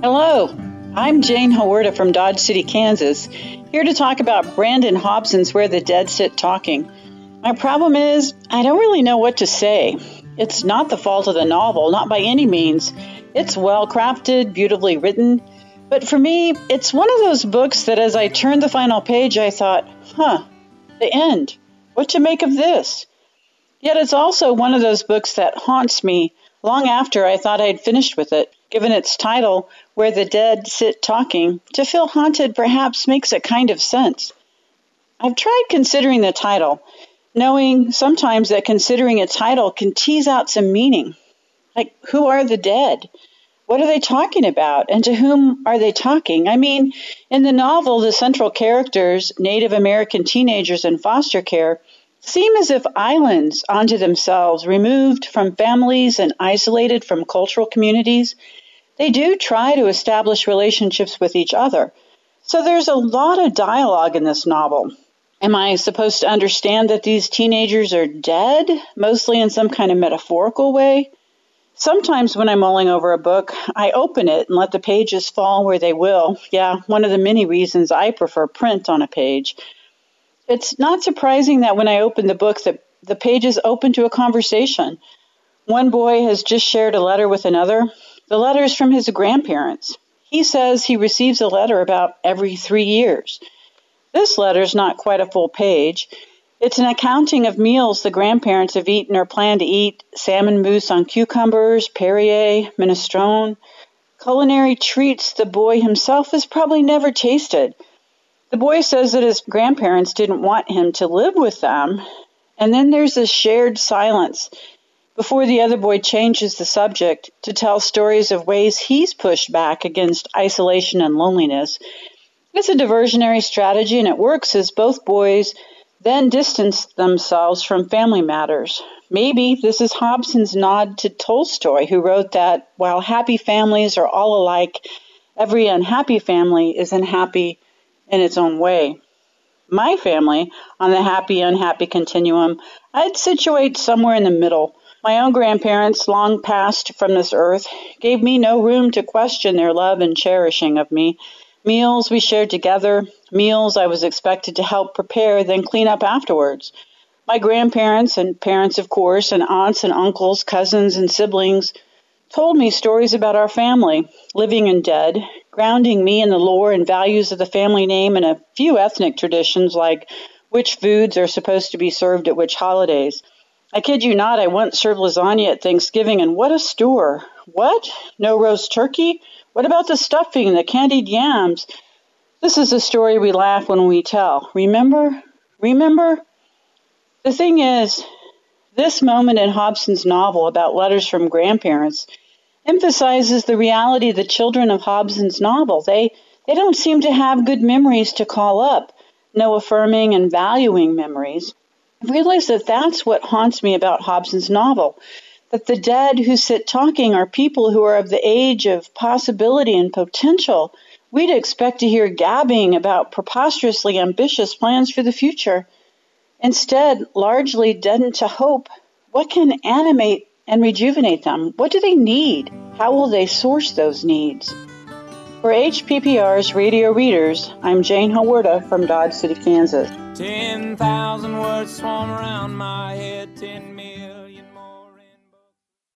Hello, I'm Jane Hawerda from Dodge City, Kansas, here to talk about Brandon Hobson's Where the Dead Sit Talking. My problem is, I don't really know what to say. It's not the fault of the novel, not by any means. It's well crafted, beautifully written, but for me, it's one of those books that as I turned the final page, I thought, the end. What to make of this? Yet it's also one of those books that haunts me long after I thought I'd finished with it. Given its title, Where the Dead Sit Talking, to feel haunted perhaps makes a kind of sense. I've tried considering the title, knowing sometimes that considering a title can tease out some meaning. Like, who are the dead? What are they talking about? And to whom are they talking? I mean, in the novel, the central characters, Native American teenagers in foster care, seem as if islands unto themselves, removed from families and isolated from cultural communities. They do try to establish relationships with each other. So there's a lot of dialogue in this novel. Am I supposed to understand that these teenagers are dead, mostly in some kind of metaphorical way? Sometimes when I'm mulling over a book, I open it and let the pages fall where they will. Yeah, one of the many reasons I prefer print on a page. It's not surprising that when I open the book, the pages open to a conversation. One boy has just shared a letter with another. The letter is from his grandparents. He says he receives a letter about every 3 years. This letter's not quite a full page. It's an accounting of meals the grandparents have eaten or plan to eat: salmon mousse on cucumbers, Perrier, minestrone, culinary treats the boy himself has probably never tasted. The boy says that his grandparents didn't want him to live with them, and then there's a shared silence before the other boy changes the subject to tell stories of ways he's pushed back against isolation and loneliness. It's a diversionary strategy, and it works as both boys then distance themselves from family matters. Maybe this is Hobson's nod to Tolstoy, who wrote that while happy families are all alike, every unhappy family is unhappy in its own way. My family, on the happy-unhappy continuum, I'd situate somewhere in the middle. My own grandparents, long passed from this earth, gave me no room to question their love and cherishing of me. Meals we shared together, meals I was expected to help prepare, then clean up afterwards. My grandparents and parents, of course, and aunts and uncles, cousins and siblings told me stories about our family, living and dead, grounding me in the lore and values of the family name and a few ethnic traditions like which foods are supposed to be served at which holidays. I kid you not, I once served lasagna at Thanksgiving, and what a store. What? No roast turkey? What about the stuffing, the candied yams? This is a story we laugh when we tell. Remember? Remember? The thing is, this moment in Hobson's novel about letters from grandparents emphasizes the reality of the children of Hobson's novel. They don't seem to have good memories to call up, no affirming and valuing memories. I realize that that's what haunts me about Hobson's novel, that the dead who sit talking are people who are of the age of possibility and potential. We'd expect to hear gabbing about preposterously ambitious plans for the future. Instead, largely deadened to hope. What can animate and rejuvenate them? What do they need? How will they source those needs? For HPPR's Radio Readers, I'm Jane Hawerda from Dodge City, Kansas. 10,000 words swarm around my head, 10